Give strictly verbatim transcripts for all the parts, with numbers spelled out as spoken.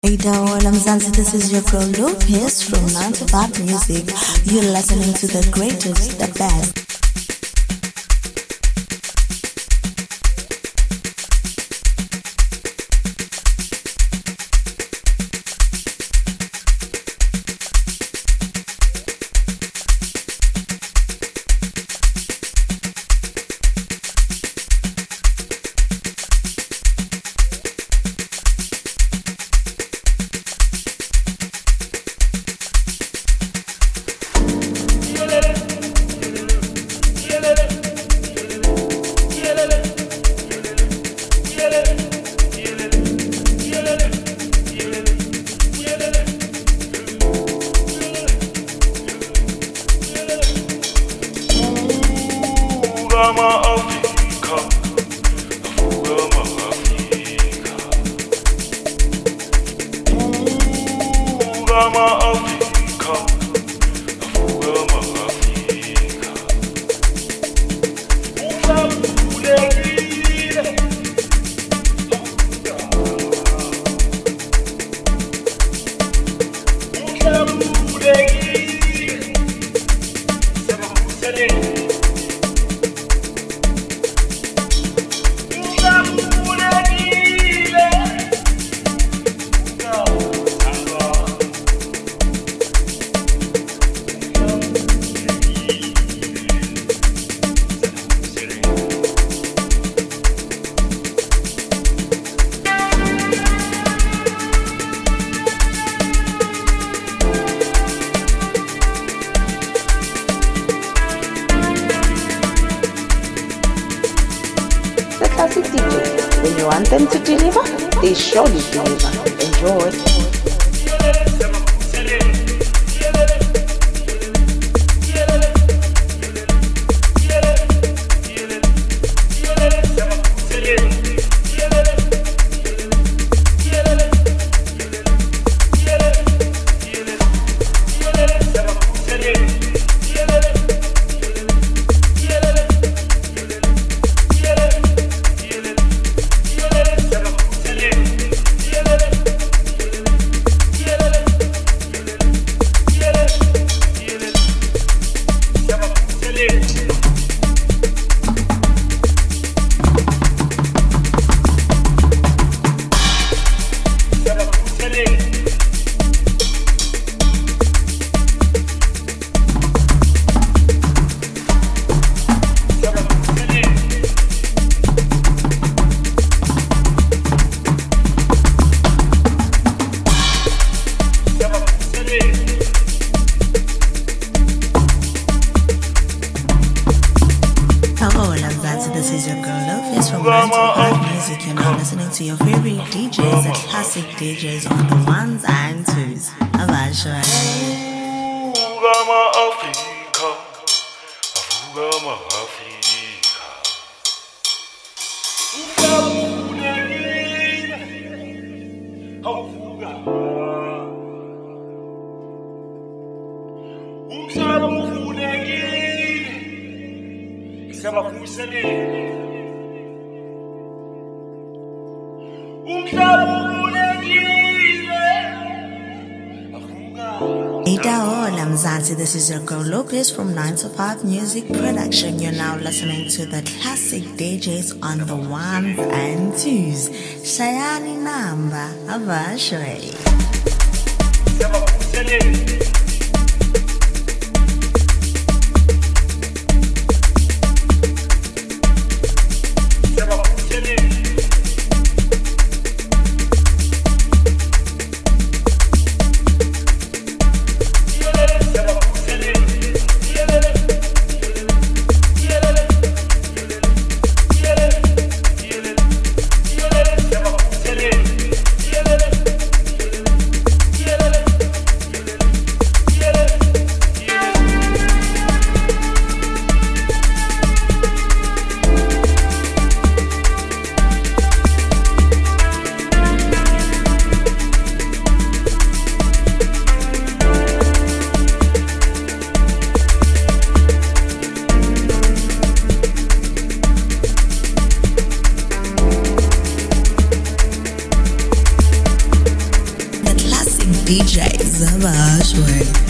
Hey Dawola Mzansi, this is your girl Lopez from nine to five Music. You're listening to the greatest, the best. When you want them to deliver, they surely deliver. Enjoy. To your favorite D Js, the classic D Js on the ones and twos. Abashwa. Ugama Afrika, Ugama Afrika. Umhlaba ufunekile, siyabavuselele. Hey Dawola Mzansi, this is your girl Lopez from nine to five Music Production. You're now listening to the classic D Js on the ones and twos. Shayani Namba, Avashwe. D J Zabashwe.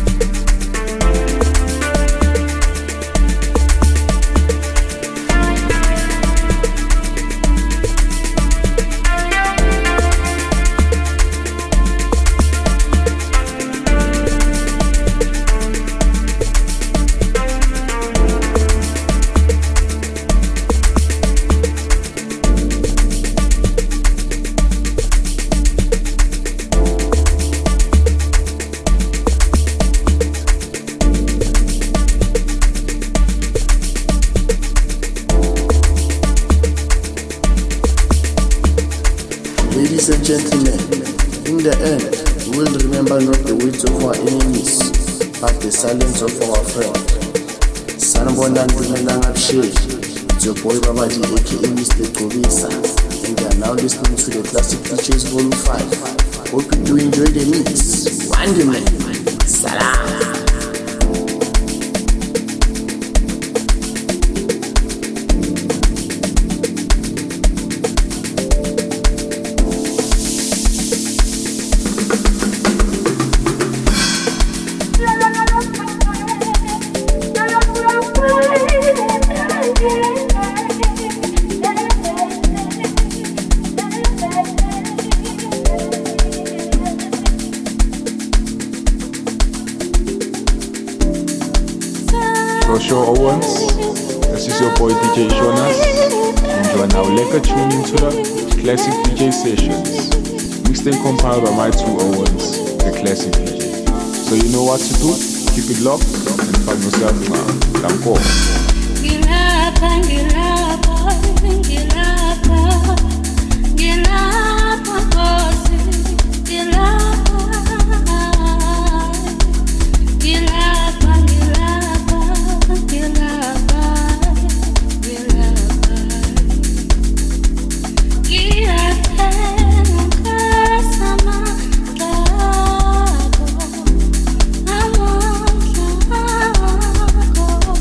Ladies and gentlemen, in the end, we will remember not the words of our enemies, but the silence of our friend. Sanbonga Ndumelang Abshir, it's your boy Babadi aka Mister Kovisa, and you are now listening to the Classic D Js Volume five. Hope you do enjoy the mix. Wonderman, salam. Show Owens, this is your boy D J Jonas, and you are now lekker tuned into the Classic D J Sessions, mixed and compiled by my two Owens, the Classic D J. So you know what to do, keep it locked, and find yourself now. Danko. Gilapa, gilapa, gilapa, gilapa, kosi, gilapa, gilapa, gilapa, gilapa, gilapa, gilapa, kasama, tako, amor, tako.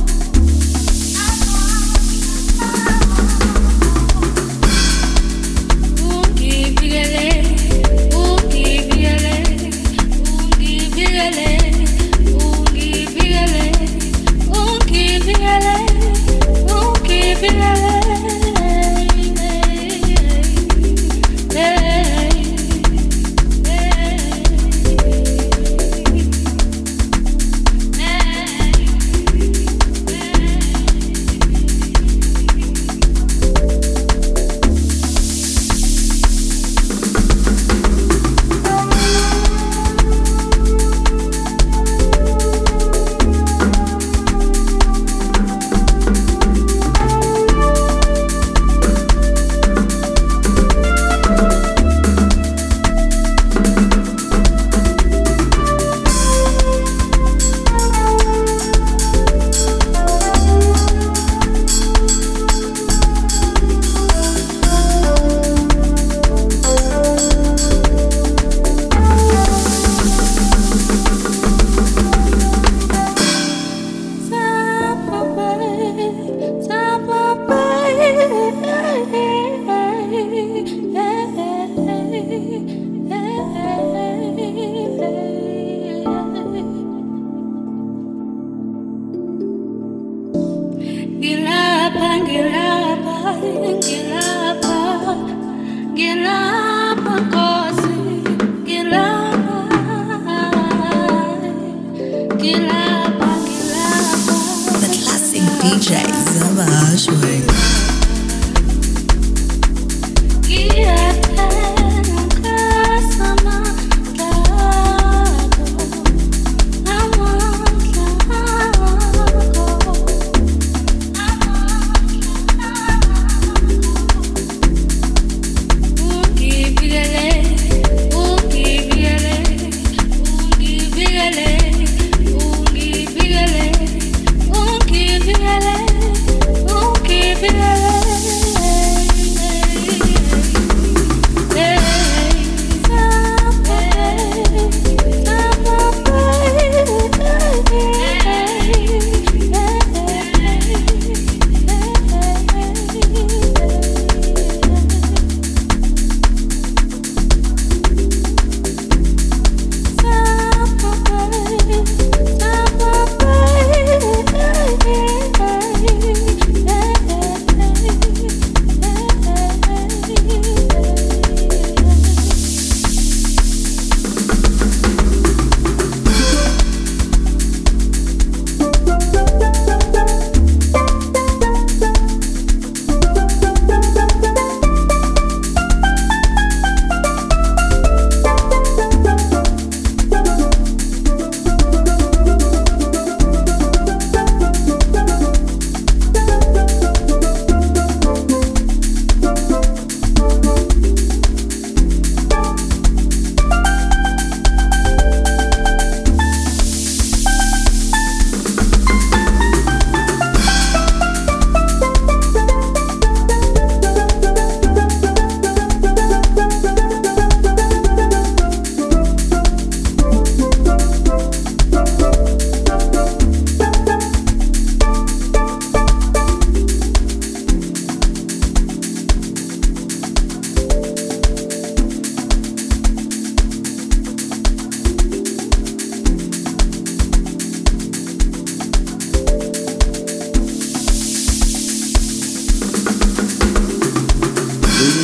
The Classic D J Zabashwe. Keep it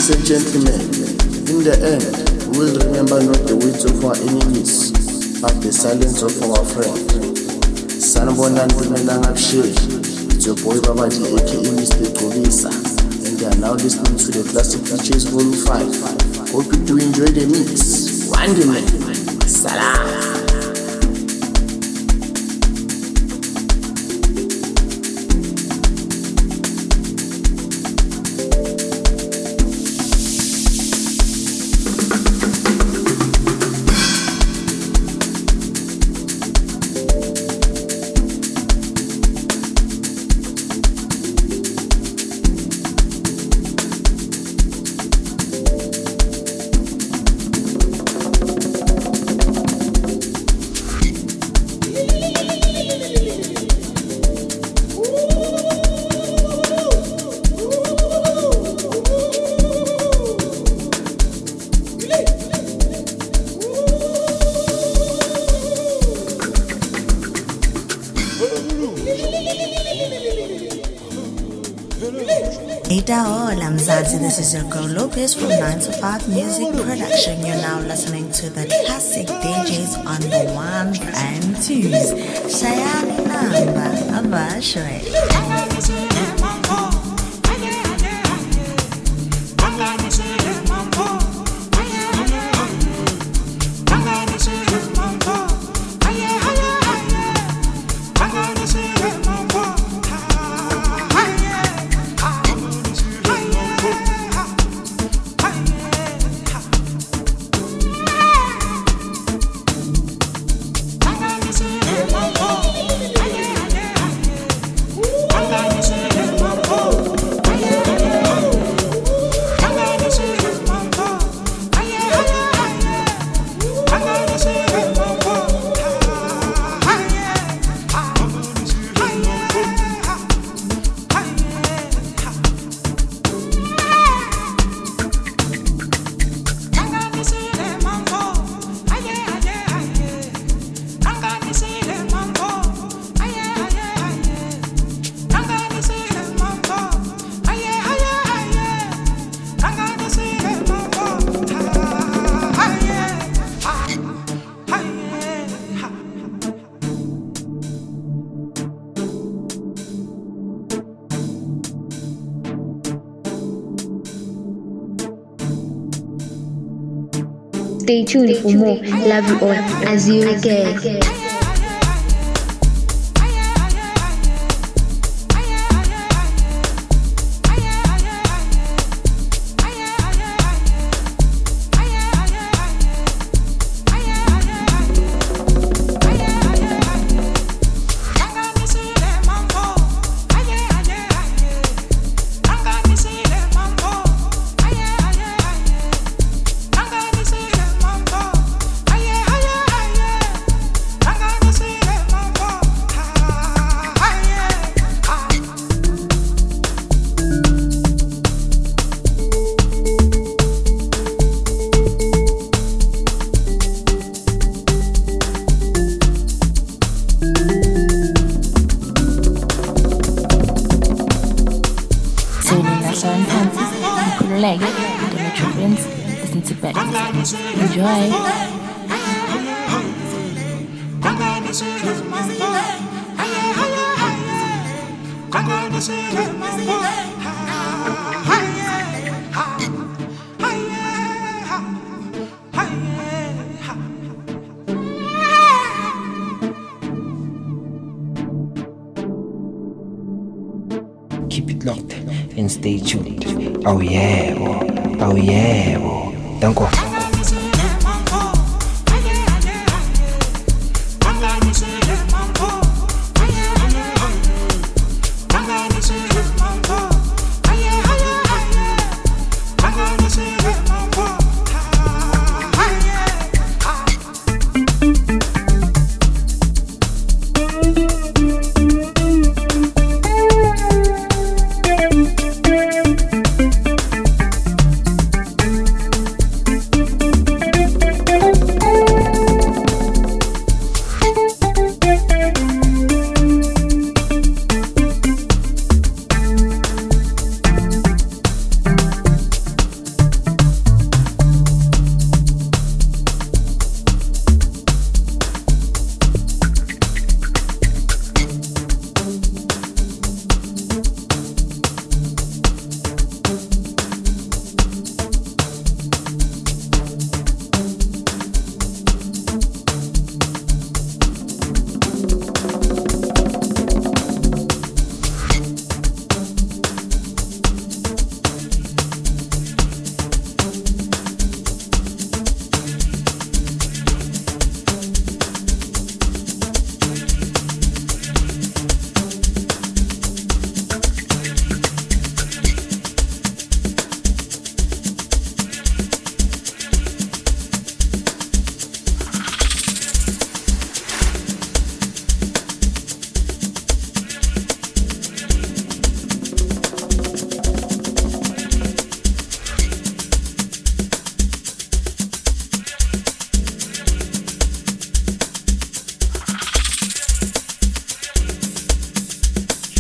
Ladies and gentlemen, in the end, we will remember not the words of our enemies, but the silence of our friend. Sanibona Ntumelanga Abshiri, it's your boy Babaji aka Mister Tobisa, and they are now listening to the Classic D Js Volume five. Hope you do enjoy the mix. Wandi man, salam. Hola Mzansi, this is your girl Lopez from nine to five Music Production. You're now listening to the classic D Js on the ones and twos. Shayani Namba, Abashre. Stay tuned for more. Love you all. As you again. Listen to better music. Enjoy. Keep it locked and stay tuned. Oh yeah, oh, oh yeah, oh. Don't go.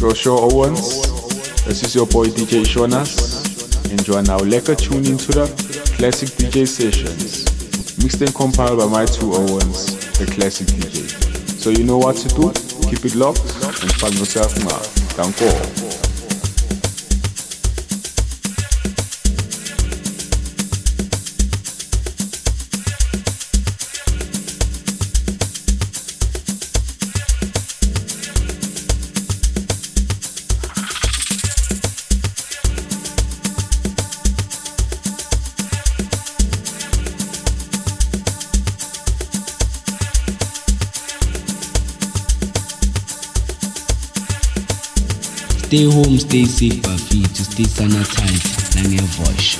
Joshua Owens. This is your boy D J Shonas. Enjoy now. Lekker tune into the classic D J sessions. Mixed and compiled by my two Owens, the classic D J. So you know what to do. Keep it locked and find yourself now. Danko. Stay home, stay safe, bafethu, stay sanitized, nangevosh.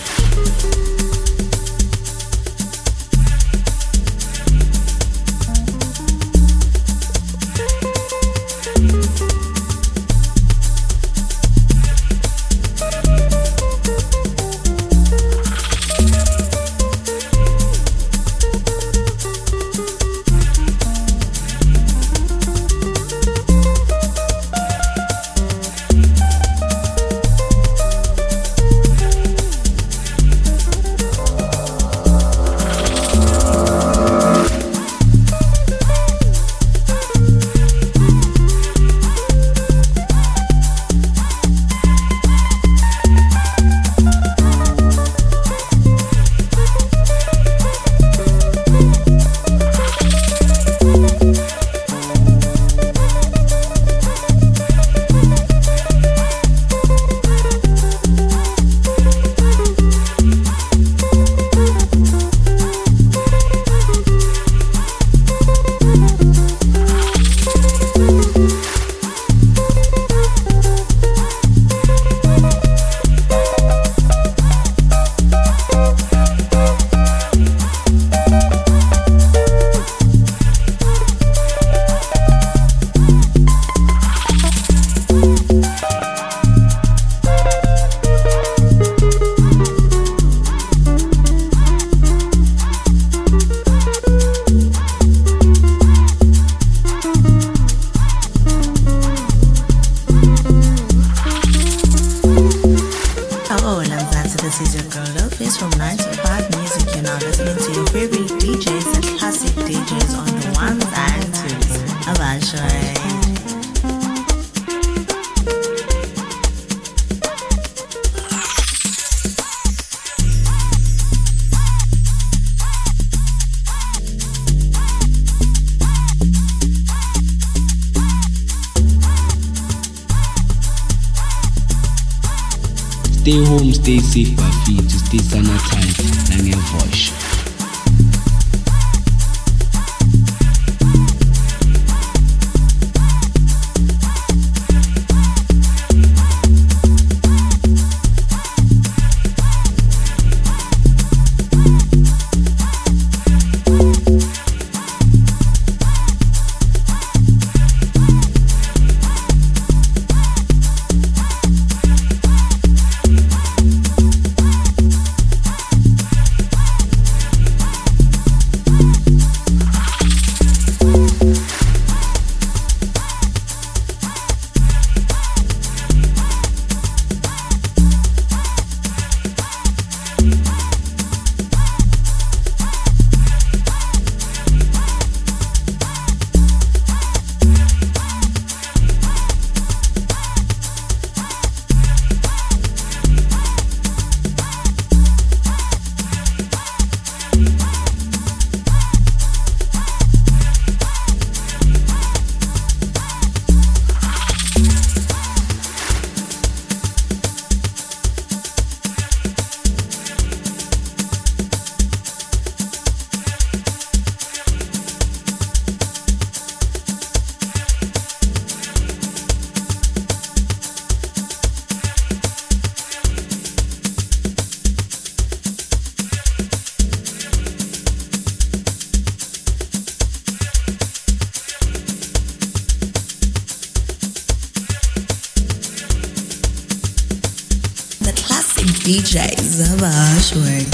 Stay home, stay safe, bafethu, stay sanitized, nangevosh. D J Zabashway.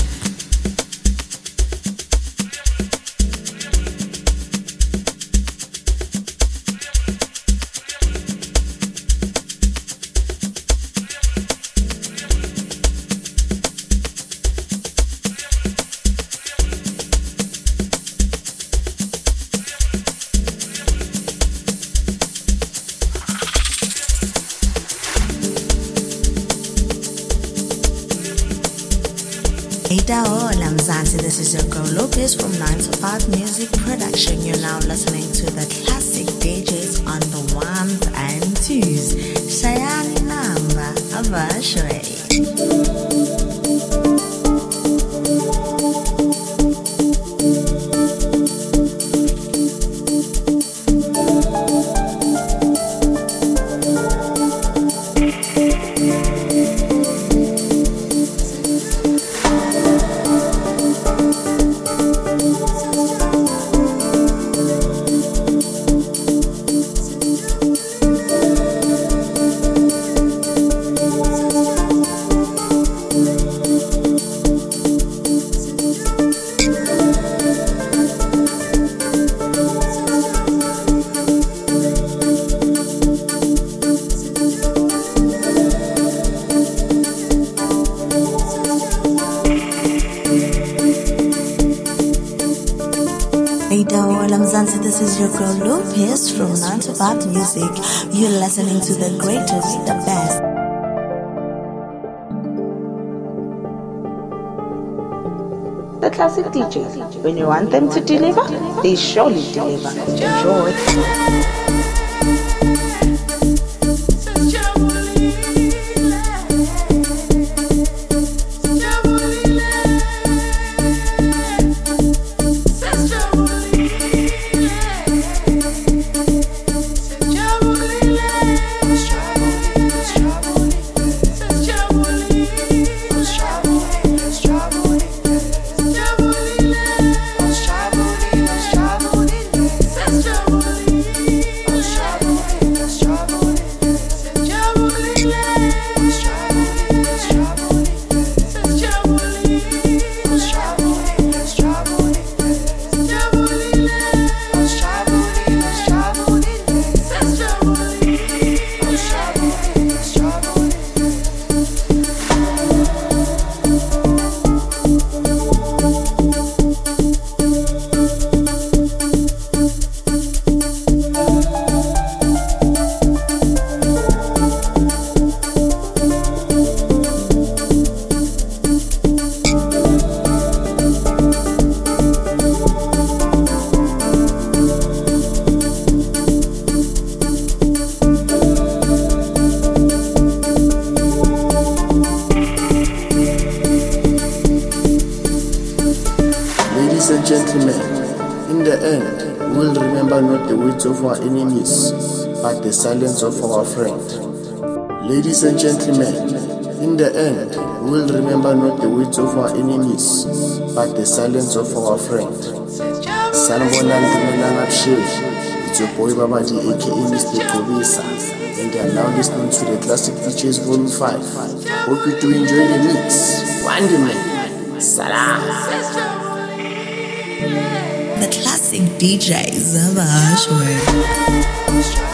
Idahola Mzansi, this is your girl Lopez from nine to five Music Production. You're now listening to the classic D Js on the ones and twos. Shayani Namba, Abashwe. This is your girl Lopez from nine to five Music. You're listening to the greatest, the best. The classic D Js, when you want them to deliver, they surely deliver. Enjoy. Of our enemies, but the silence of our friend. Ladies and gentlemen, in the end, we will remember not the words of our enemies, but the silence of our friend. It's your boy Babadi, aka Mister Kobisa, and they are now listening to the Classic D Js Volume five. Hope you do enjoy the mix. Wonderman, Salam. The classic D Js of Ashway.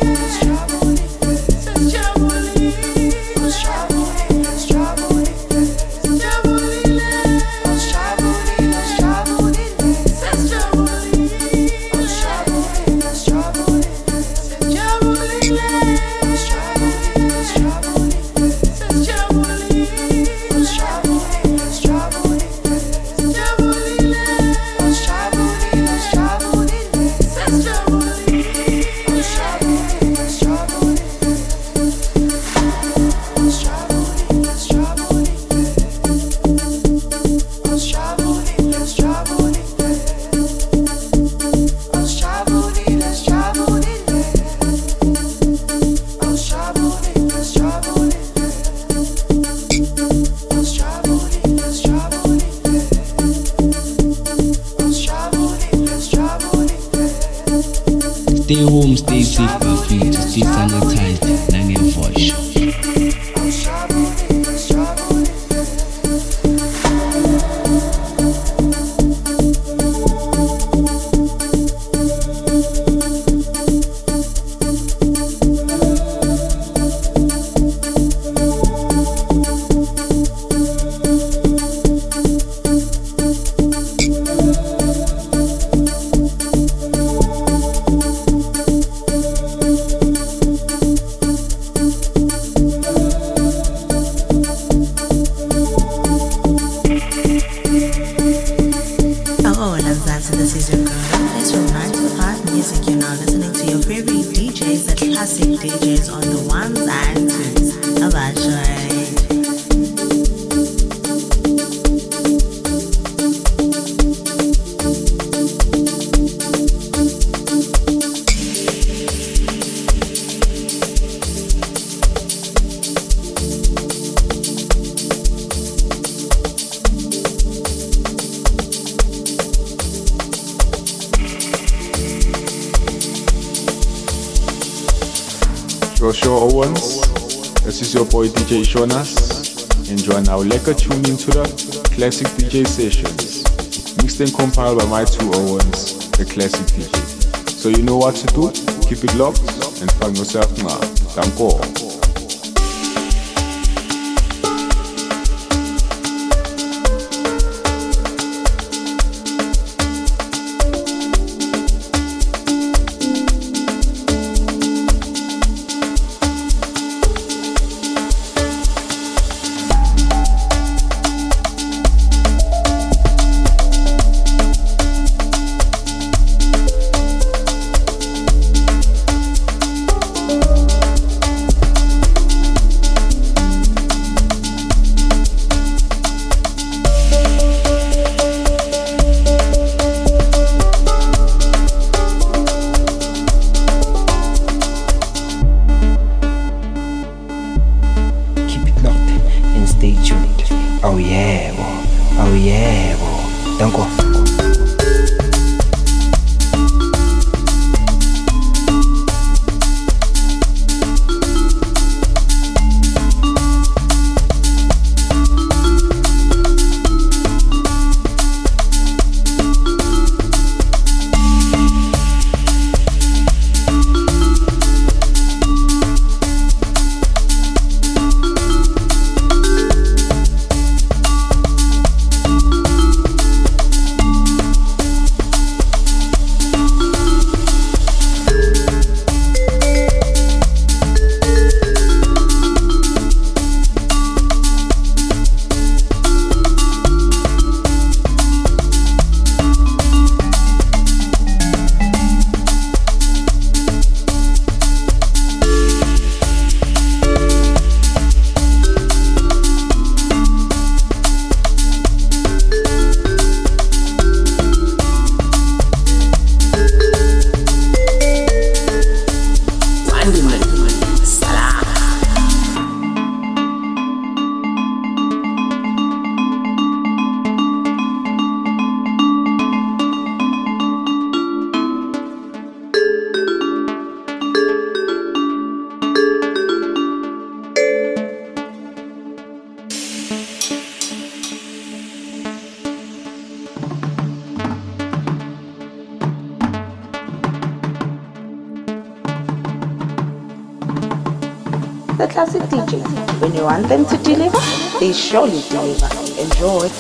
Stay home, stay safe, bafethu, stay sanitized, nangevosh. Lopez from nine to five Music. You're now listening to your favorite D Js, the classic D Js on the ones and twos. Abashai. Joshua Owens, this is your boy D J Shonas. Enjoy now, lekker tune into the classic D J sessions. Mixed and compiled by my two Owens, the classic D J. So you know what to do, keep it locked and find yourself now. Danko. The classic D Js, when you want them to deliver, they surely deliver. Enjoy.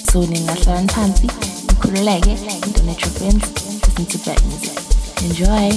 So ningahlala phansi, nikhululeke, internet your friends, listen to black music. Enjoy.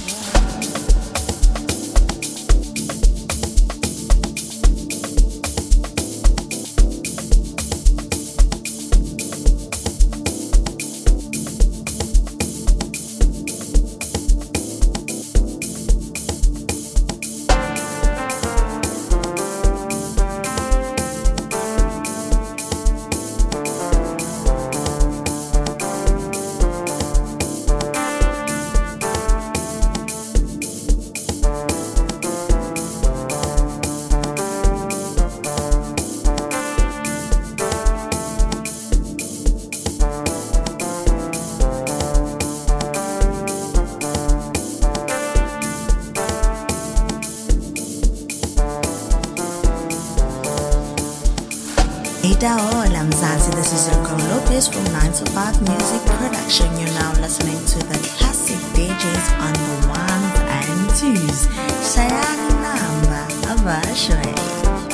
Hola Mzansi, this is your girl Lopez from nine to five Music Production. You're now listening to the classic D Js on the ones and twos. Shayani Namba, Abashwe.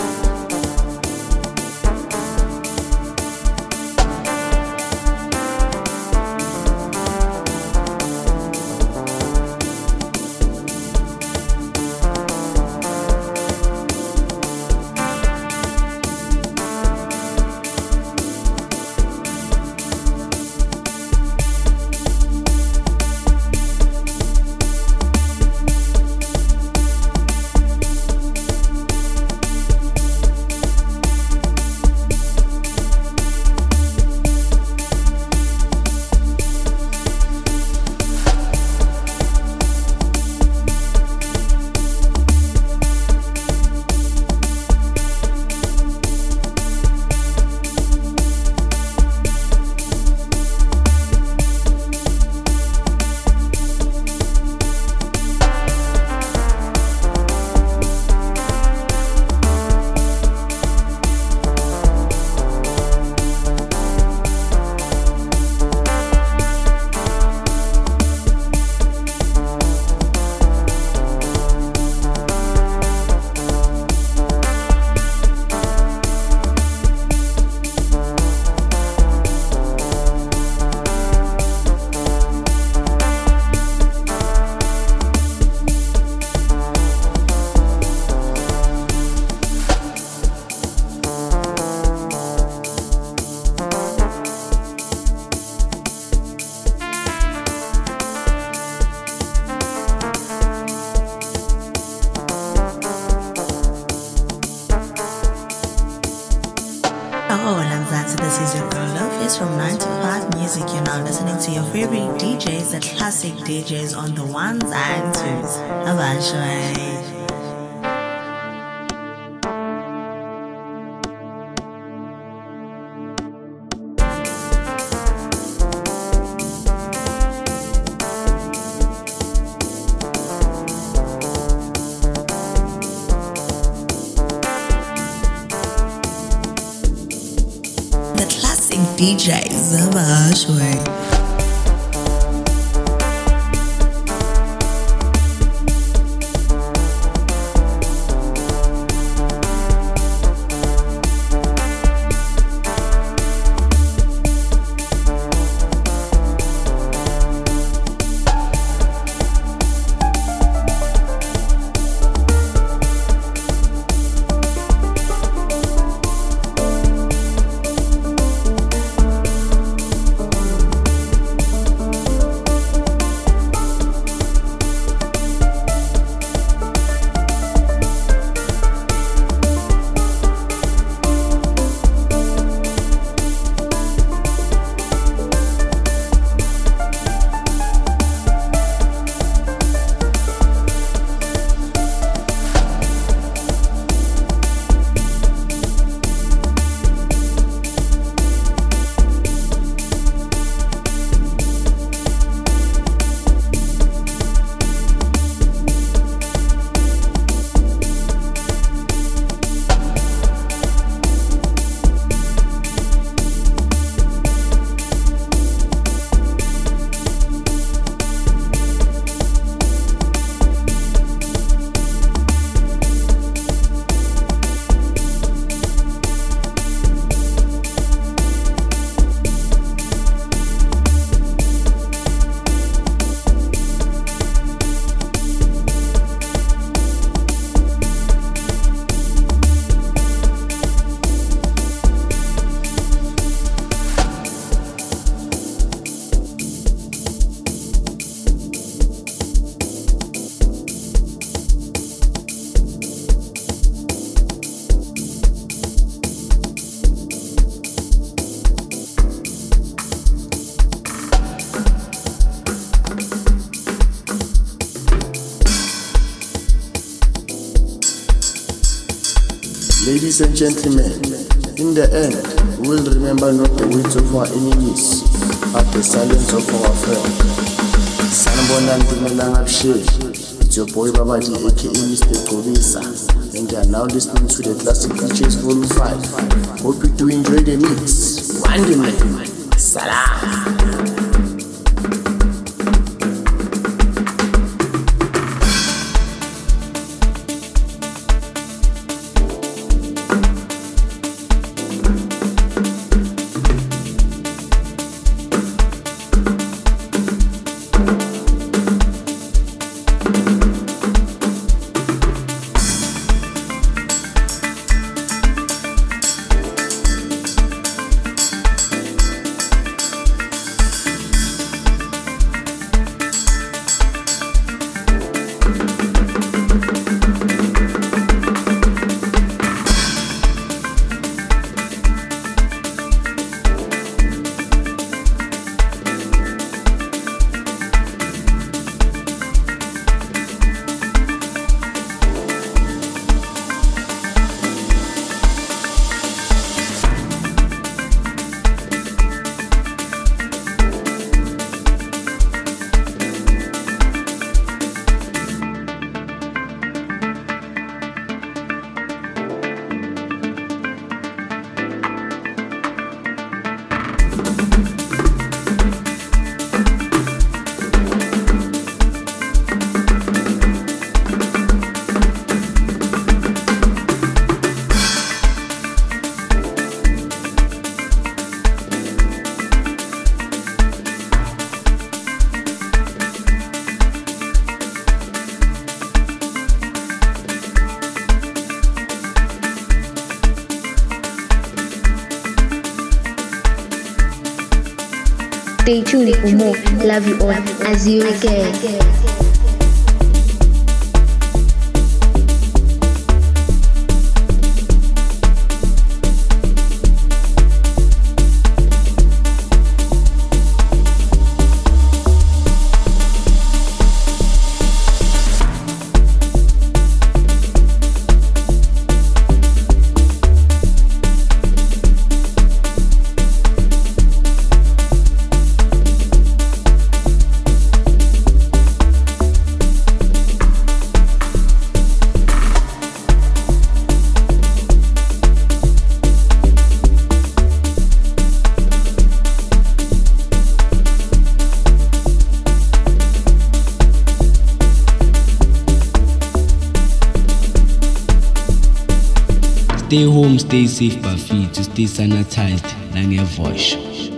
This is your girl Lopez from nine to five Music. You're now listening to your favorite D Js, the classic D Js on the ones and twos. Abashwe. D Js Abashwe. Ladies and gentlemen, in the end, we will remember not the words of our enemies, but the silence of our friends. Sanibona Ndumelang Abshir, it's your boy Babadi aka Mister Kobisa, and you are now listening to the Classic D Js Volume five. Hope you do enjoy the mix. Wandime, salam. Stay tuned for more. Love you all. Azir again. Stay home, stay safe, Bafi, to stay sanitized, nangevosh.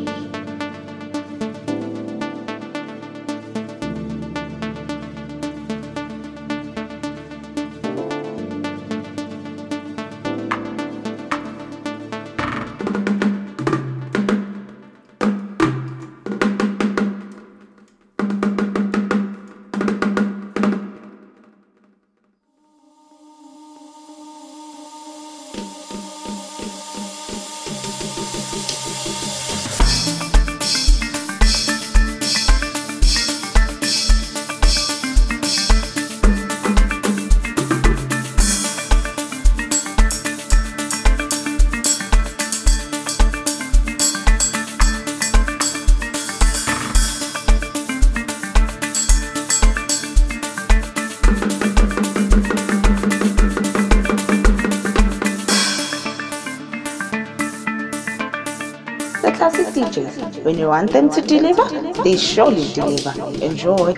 Classic D Js. When you want them to deliver, they surely deliver. Enjoy.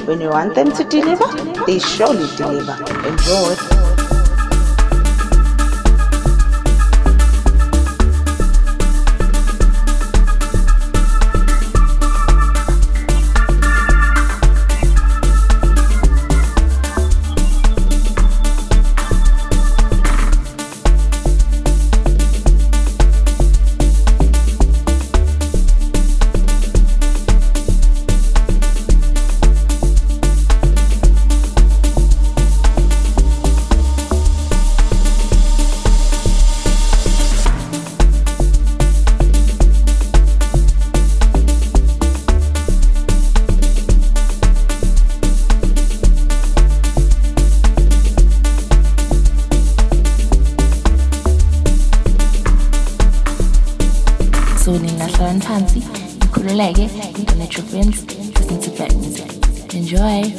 When you want them to deliver, they surely deliver. Enjoy. Phansi, ukhululeke, don't let your friends listen to black music. Enjoy.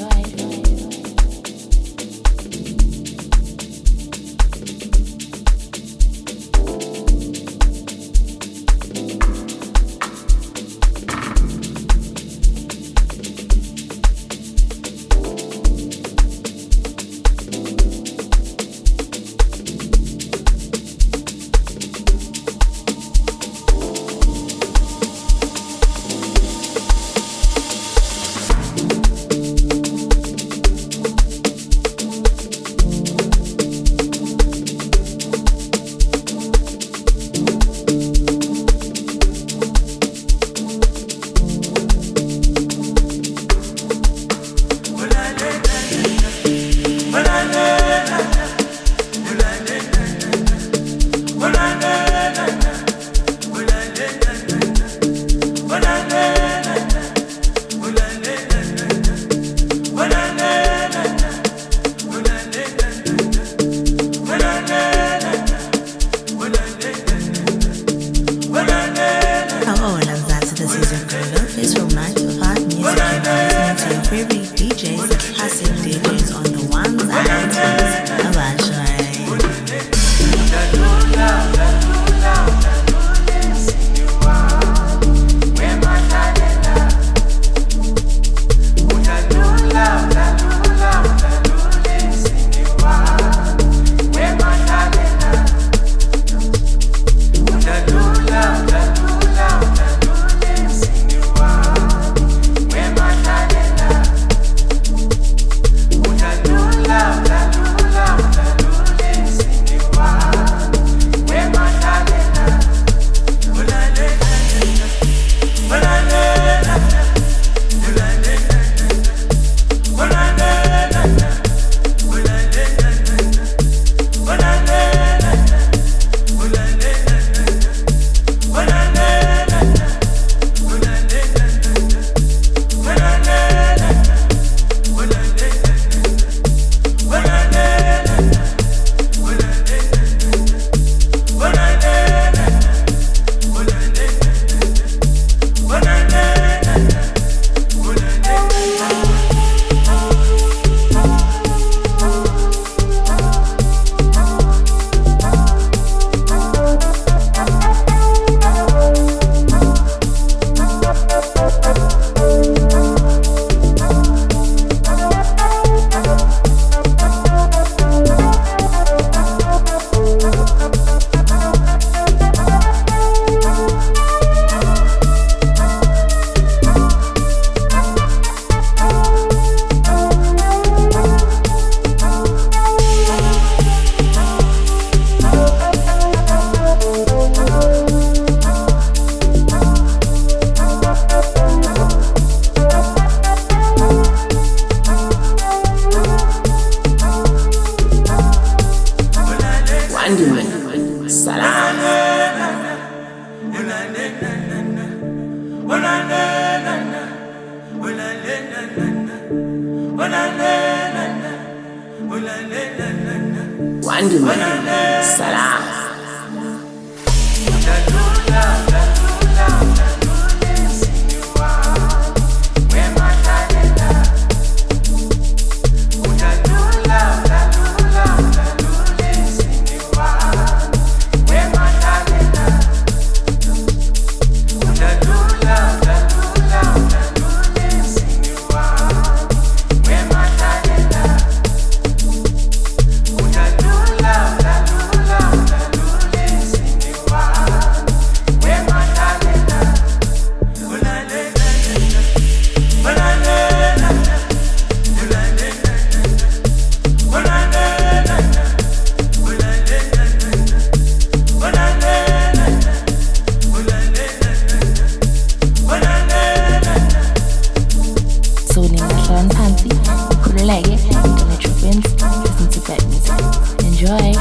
Ukhululeke, don't let your friends listen to bad music. Enjoy.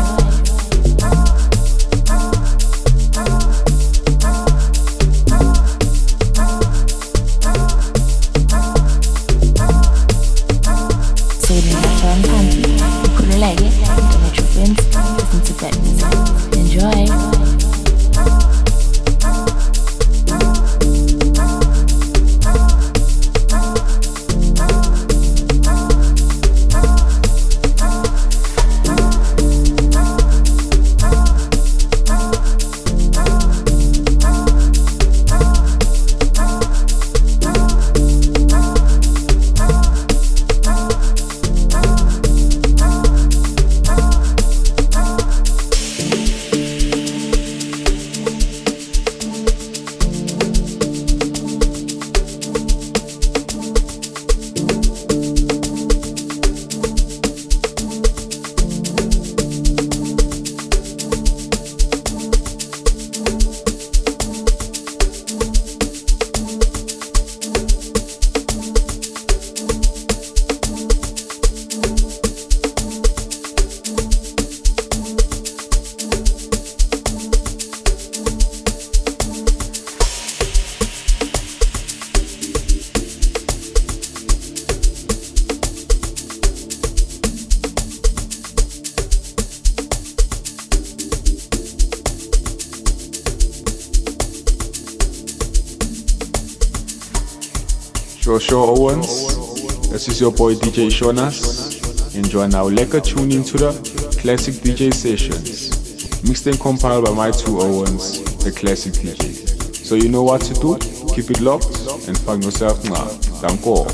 Listen to bad music. Enjoy. Joshua Owens, this is your boy D J Shonas. Enjoy now, lekker tune into the Classic D J Sessions. Mixed and compiled by my two Owens, the Classic D J. So you know what to do, keep it locked and find yourself now. Danko.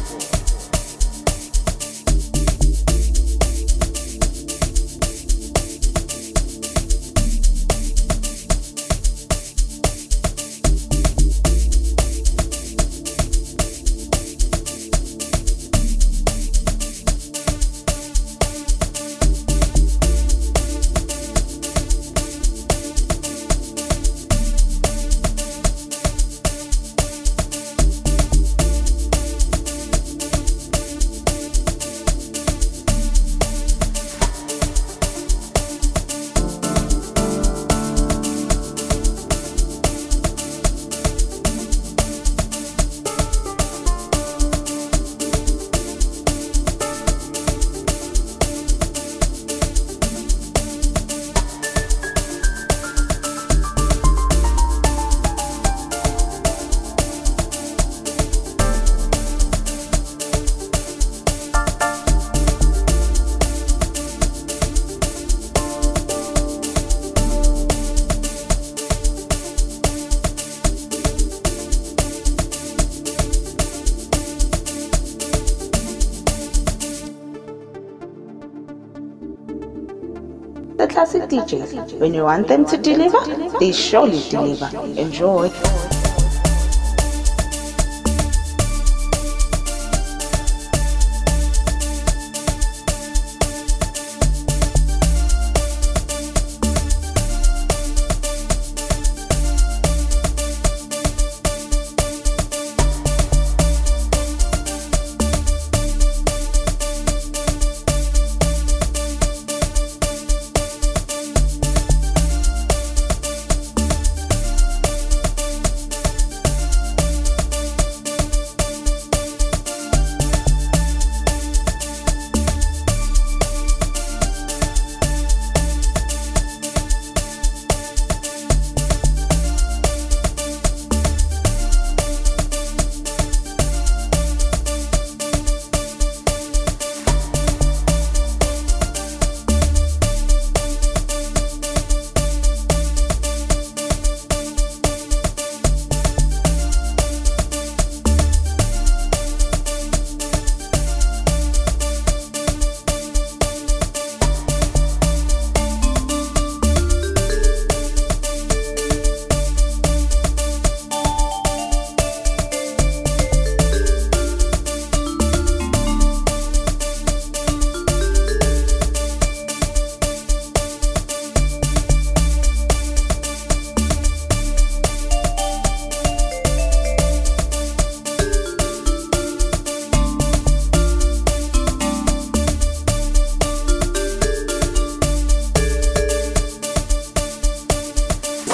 The Classic D Js, when you want them to deliver, they surely deliver. Enjoy.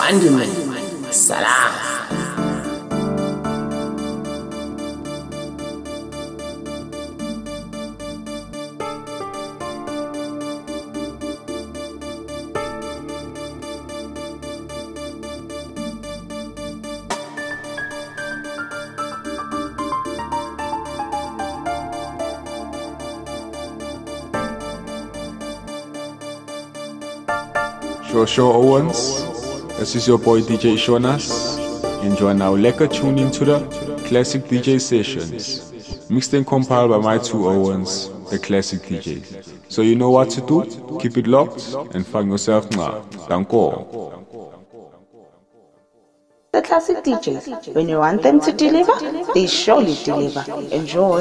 Mandi man. Salam. Show Show Owens, this is your boy D J Shonas. Enjoy now, lekker tune into the Classic D J Sessions. Mixed and compiled by my two Owens, the Classic D Js. So you know what to do, keep it locked and find yourself now. Danko. The Classic D Js, when you want them to deliver, they surely deliver. Enjoy.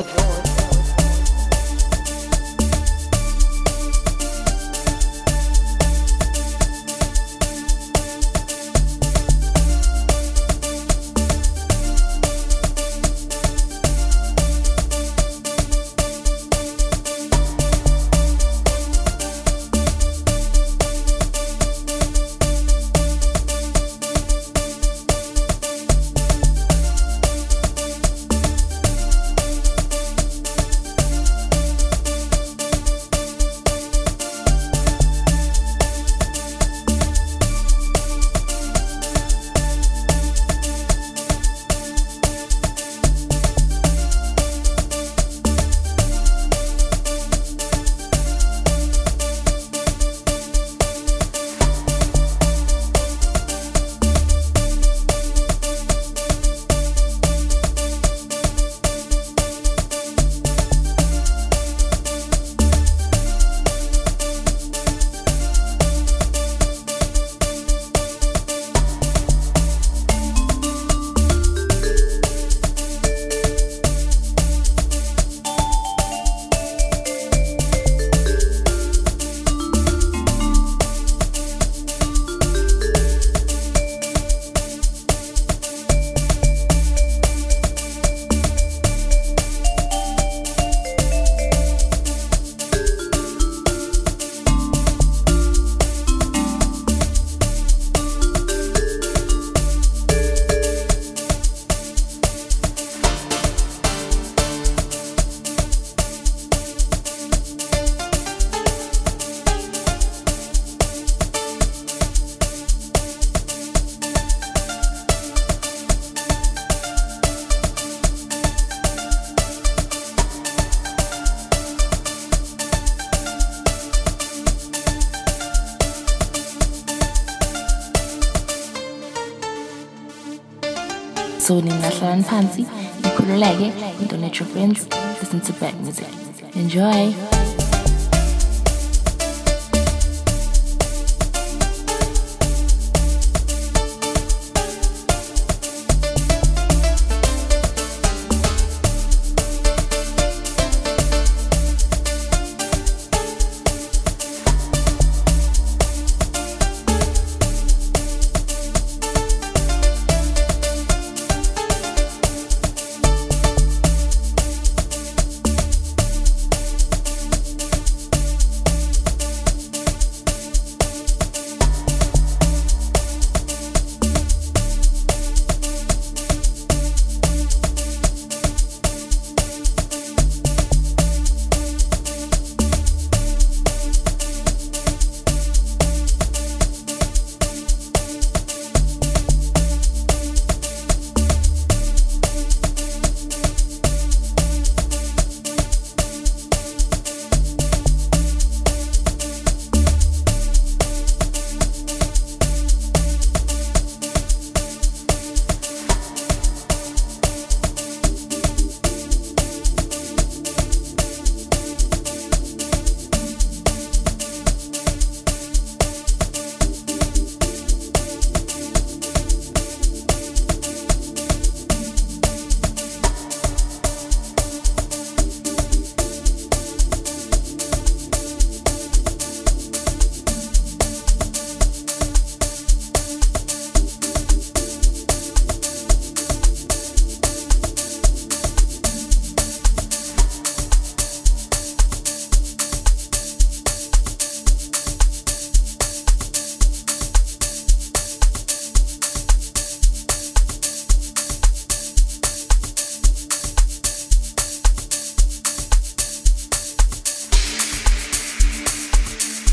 So ningahlala phansi nikhululeke into let your friends listen to back music. Enjoy.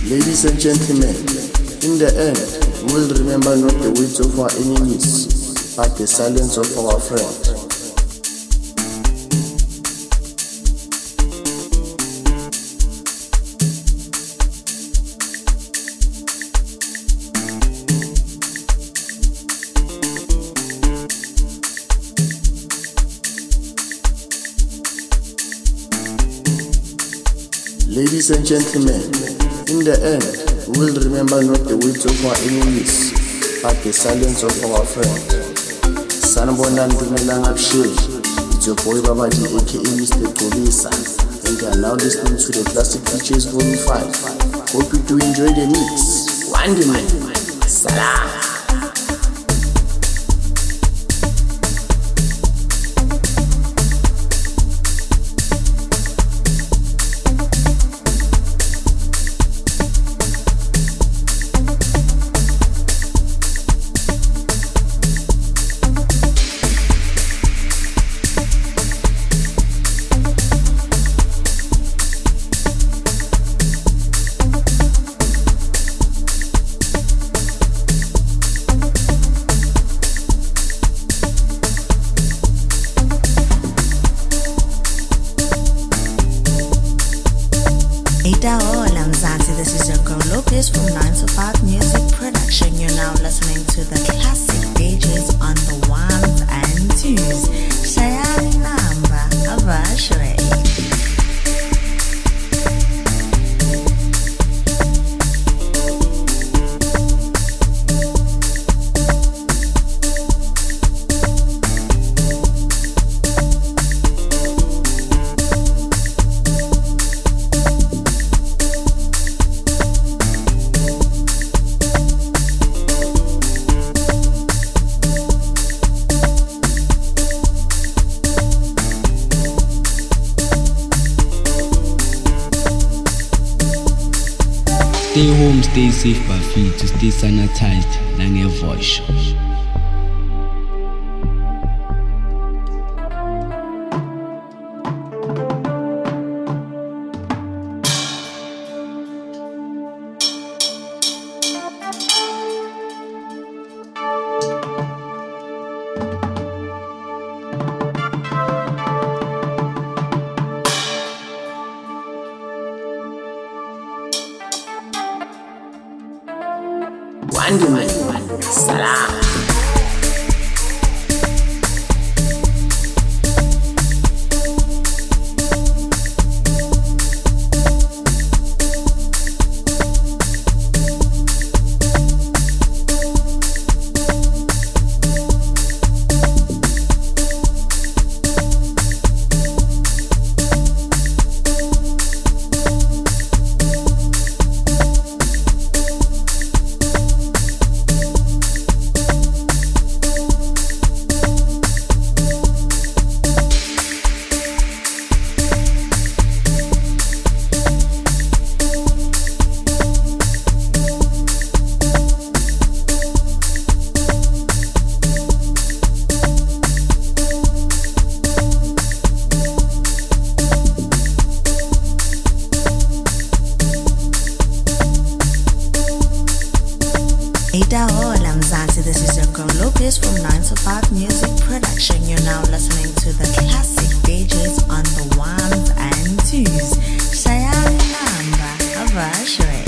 Ladies and gentlemen, in the end, we will remember not the words of our enemies, but the silence of our friends. Ladies and gentlemen, in the end, we will remember not the words of our enemies, but the silence of our friends. Sanibonani Dumelang Abshiri, it's your boy Babaji aka Mister Tobisa, and you are now listening to the Classic D Js Volume five. Hope you do enjoy the mix. Wandiman, salam. Hola Mzansi, this is your girl Lopez from nine to five Music Production. You're now listening to the classic D Js on the ones and twos. Shayani Namba, Avashre. Stay home, stay safe, Buffy, to stay sanitized, nange voice. Wandiman, salam. Hola Mzansi, this is your girl Lopez from nine to five Music Production. You're now listening to the classic D Js on the ones and twos. Shayani Namba, Avashre.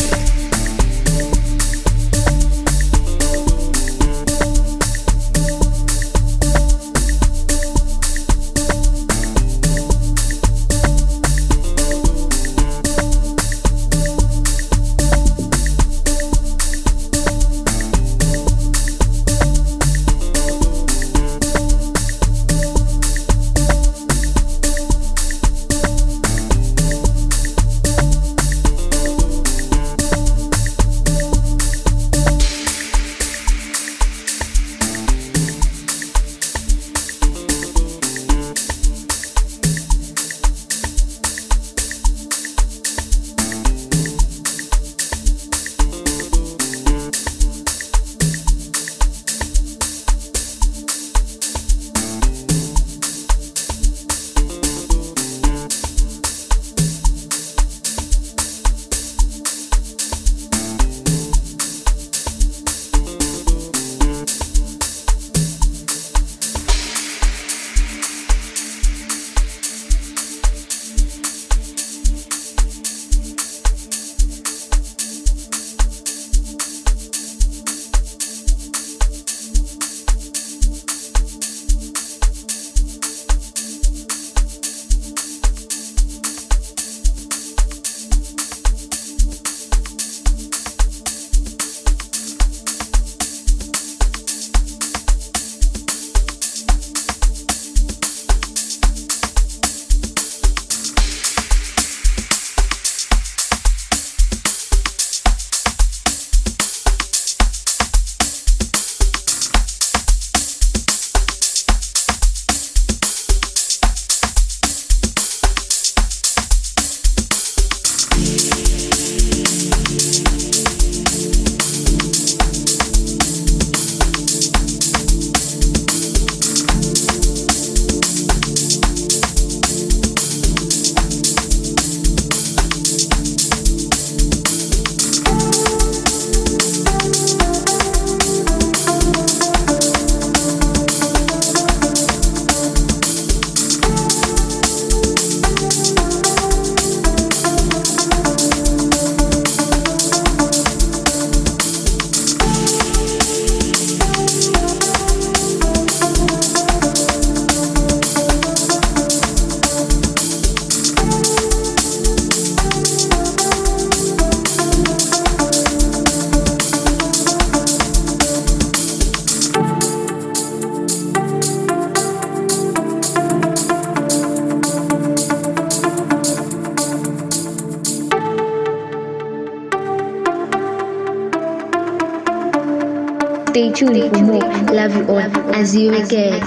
Stay tuned for more. Love you all. Aziweke.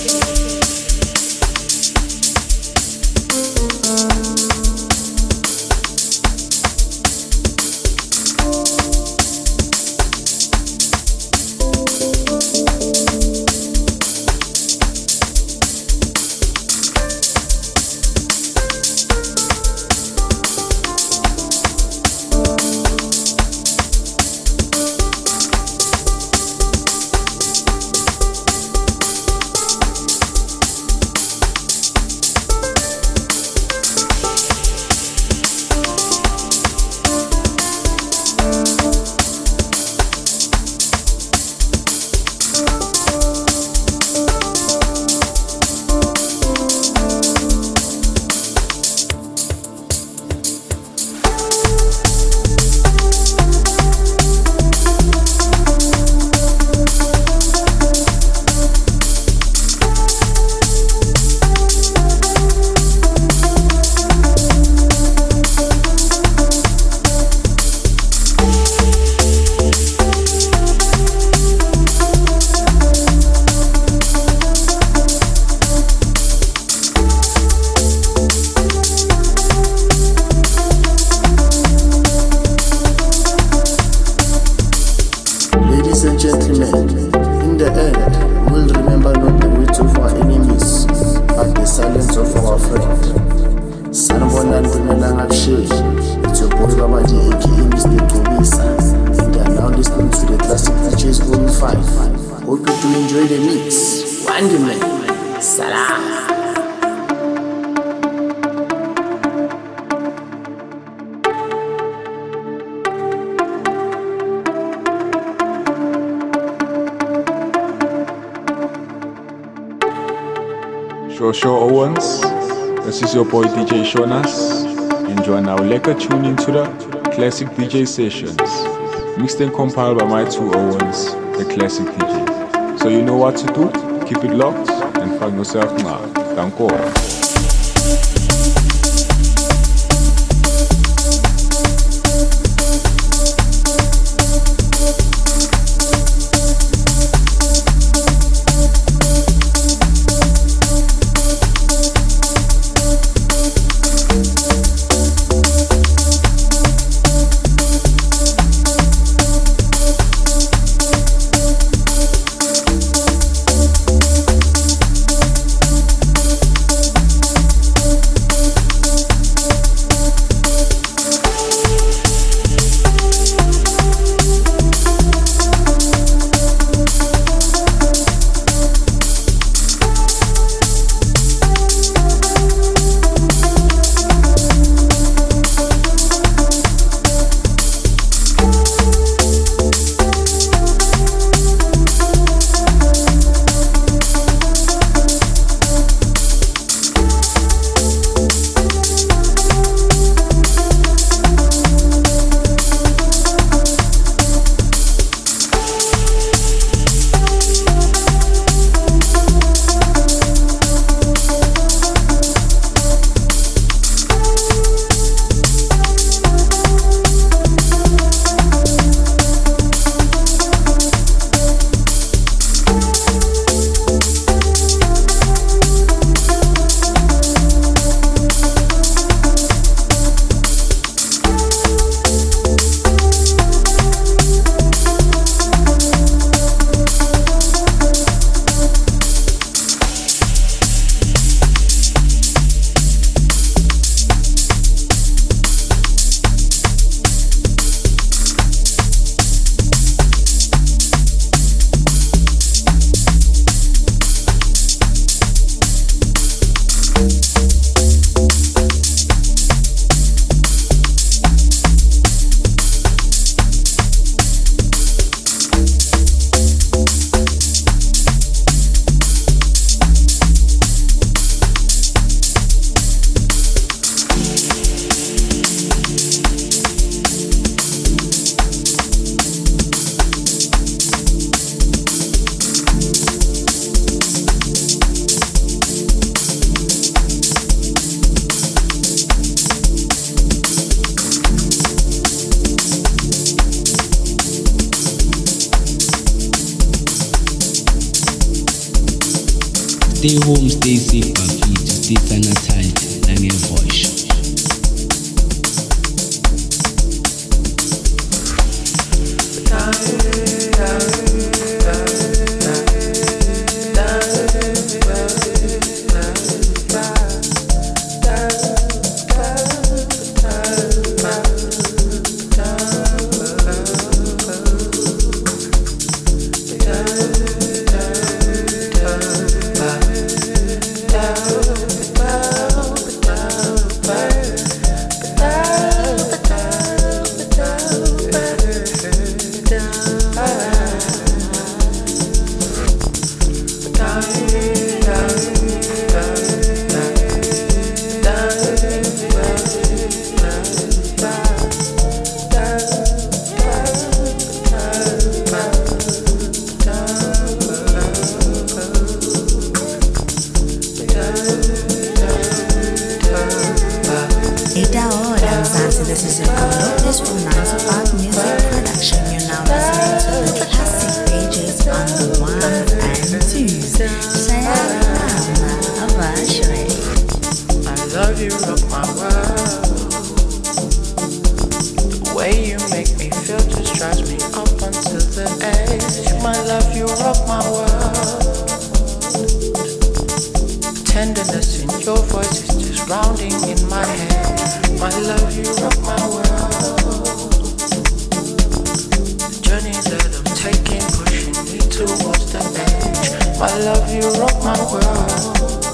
Show Show Owens, this is your boy D J Shonas. Enjoy now, lekker tune into the Classic D J Sessions. Mixed and compiled by my two Owens, the Classic D J. So you know what to do, keep it locked and find yourself now. Danko. Stay home, stay safe, bafethu, stay sanitized nangevoice. This is your girl Lopez from nine to five Music Production. You're now listening to the classic D Js on the ones and twos. Sayana Avashre. I love you, rock my world. The way you make me feel just drives me up until the edge. My love, you rock my world. The tenderness in your voice is just rounding in my head. My love, you rock my world. The journey that I'm taking, pushing me towards the edge. My love, you rock my world.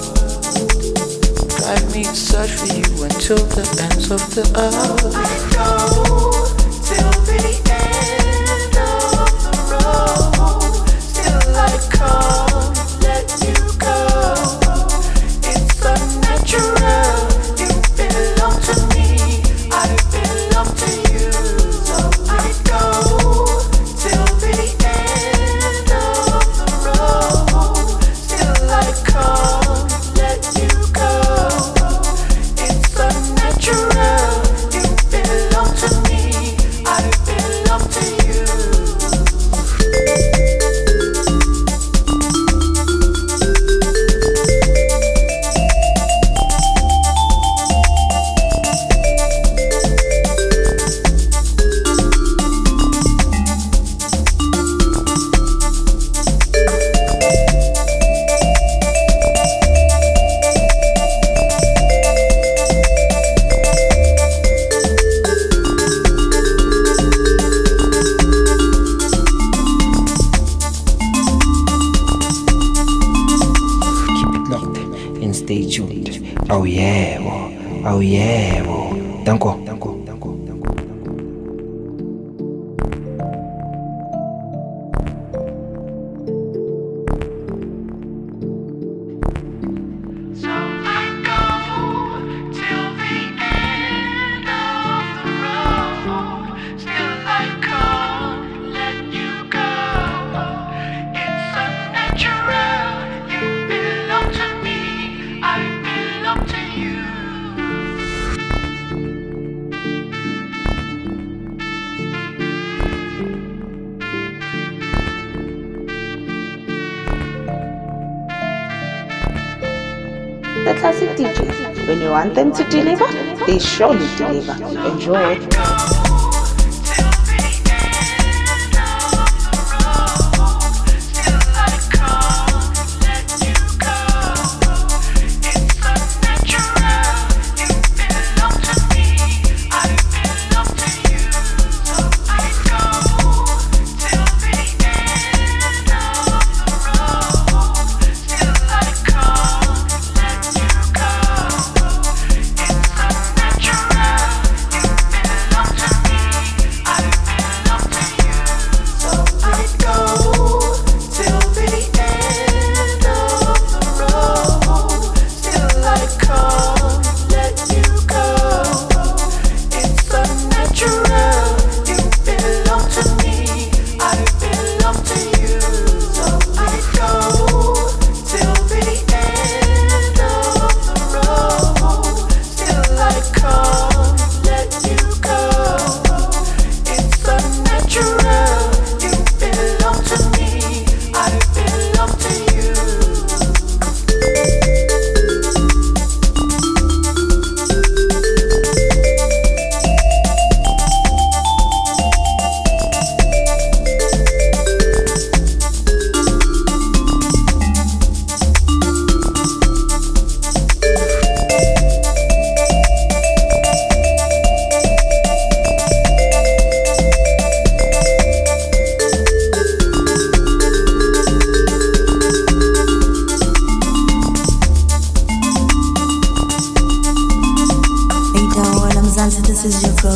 Drive me to search for you until the ends of the earth. I go till the end of the road. Still I can't let you go. It's unnatural. You belong to me. I belong to you, so I go till the end of the road. Still I can't let you go. It's unnatural. You belong to me. I belong to you. Stay tuned. Oh yeah, oh yeah, danko. The classic D Js, when you want them to deliver, they surely deliver. Enjoy. Natural, you belong to me.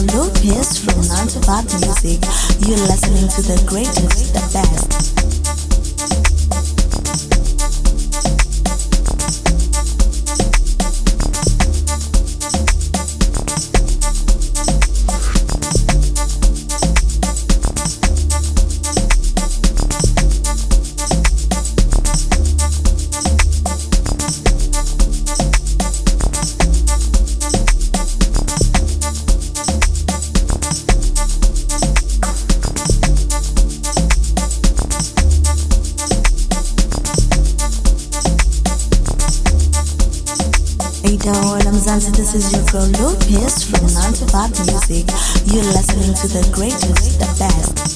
Lopez from nine to five Music. You're listening to the greatest, the best. This is your girl Lopez from nine to five Music. You're listening to the greatest, the best.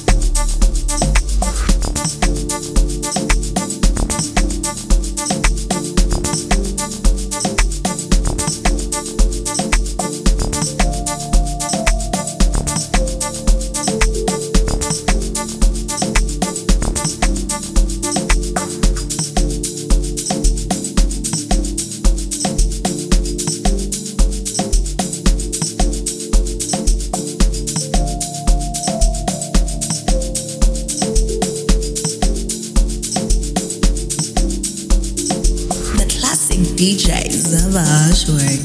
D J Zavashway.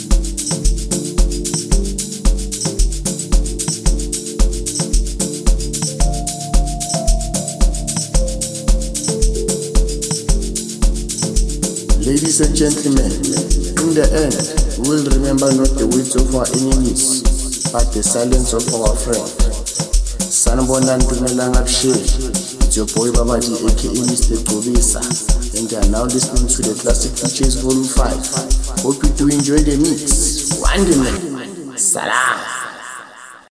Ladies and gentlemen, in the end, we will remember not the words of our enemies, but the silence of our friend. Sanibona Ndumelanga Bshiri. It's your boy Babaji, aka Mister Gobisa, and they are now listening to the Classic D Js Volume five. Hope you do enjoy the mix. One minute. Salam.